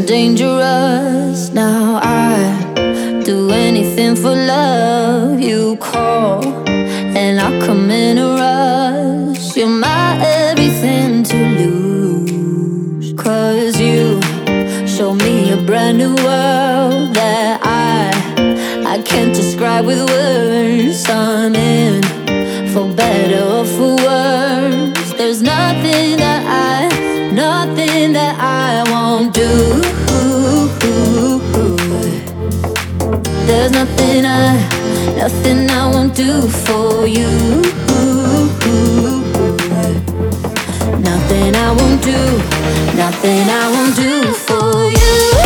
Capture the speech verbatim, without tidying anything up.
dangerous. Now I do anything for love. You call and I come in a rush. You're my everything to lose. Cause you show me a brand new world that I I can't describe with words. I'm in, for better or for worse. There's nothing that I, nothing that I won't do. There's nothing I, nothing I won't do for you. Nothing I won't do, nothing I won't do for you.